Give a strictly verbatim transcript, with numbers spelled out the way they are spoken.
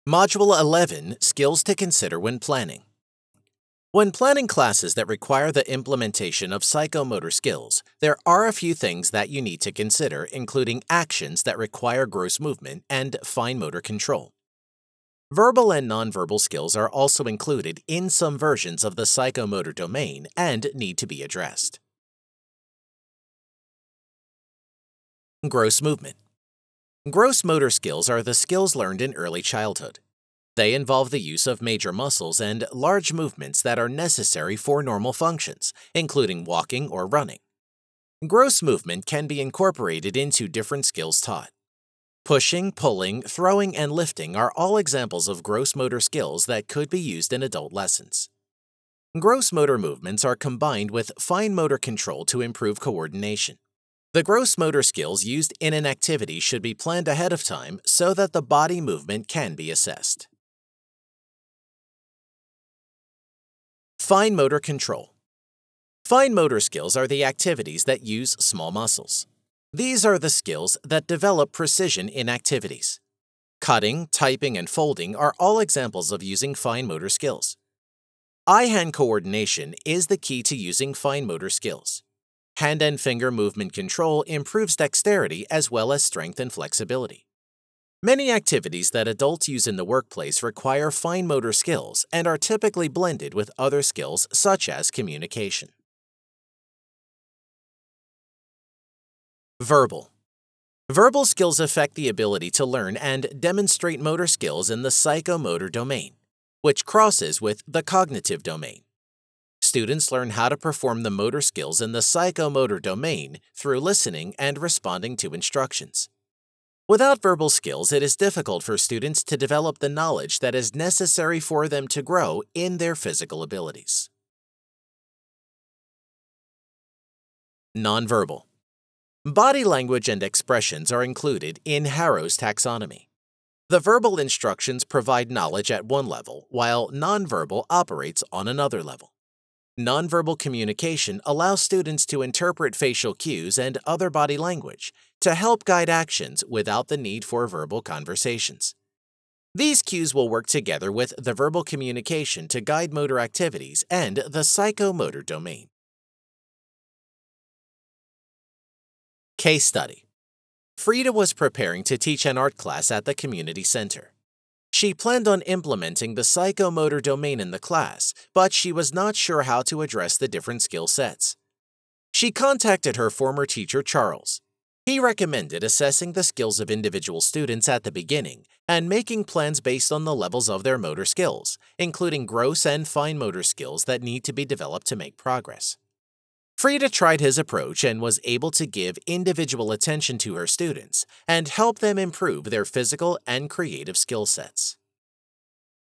Module eleven, Skills to Consider When Planning. When planning classes that require the implementation of psychomotor skills, there are a few things that you need to consider, including actions that require gross movement and fine motor control. Verbal and nonverbal skills are also included in some versions of the psychomotor domain and need to be addressed. Gross movement. Gross motor skills are the skills learned in early childhood. They involve the use of major muscles and large movements that are necessary for normal functions, including walking or running. Gross movement can be incorporated into different skills taught. Pushing, pulling, throwing, and lifting are all examples of gross motor skills that could be used in adult lessons. Gross motor movements are combined with fine motor control to improve coordination. The gross motor skills used in an activity should be planned ahead of time so that the body movement can be assessed. Fine motor control. Fine motor skills are the activities that use small muscles. These are the skills that develop precision in activities. Cutting, typing, and folding are all examples of using fine motor skills. Eye-hand coordination is the key to using fine motor skills. Hand and finger movement control improves dexterity as well as strength and flexibility. Many activities that adults use in the workplace require fine motor skills and are typically blended with other skills such as communication. Verbal. Verbal skills affect the ability to learn and demonstrate motor skills in the psychomotor domain, which crosses with the cognitive domain. Students learn how to perform the motor skills in the psychomotor domain through listening and responding to instructions. Without verbal skills, it is difficult for students to develop the knowledge that is necessary for them to grow in their physical abilities. Nonverbal. Body language and expressions are included in Harrow's taxonomy. The verbal instructions provide knowledge at one level, while nonverbal operates on another level. Nonverbal communication allows students to interpret facial cues and other body language to help guide actions without the need for verbal conversations. These cues will work together with the verbal communication to guide motor activities and the psychomotor domain. Case study. Frida was preparing to teach an art class at the community center. She planned on implementing the psychomotor domain in the class, but she was not sure how to address the different skill sets. She contacted her former teacher, Charles. He recommended assessing the skills of individual students at the beginning and making plans based on the levels of their motor skills, including gross and fine motor skills that need to be developed to make progress. Frida tried his approach and was able to give individual attention to her students and help them improve their physical and creative skill sets.